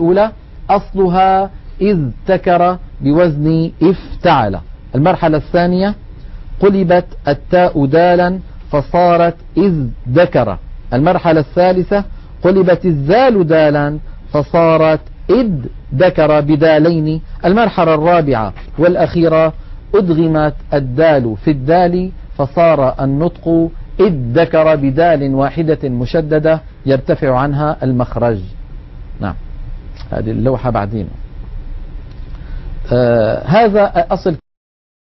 الأولى أصلها إذ تكر بوزن افتعل. المرحلة الثانية قلبت التاء دالا فصارت إذ ذكر. المرحلة الثالثة قلبت الذال دالا فصارت إذ ذكر بدالين. المرحلة الرابعة والأخيرة أدغمت الدال في الدال فصار النطق إذ ذكر بدال واحدة مشددة يرتفع عنها المخرج. نعم، هذه اللوحة بعدين. هذا أصل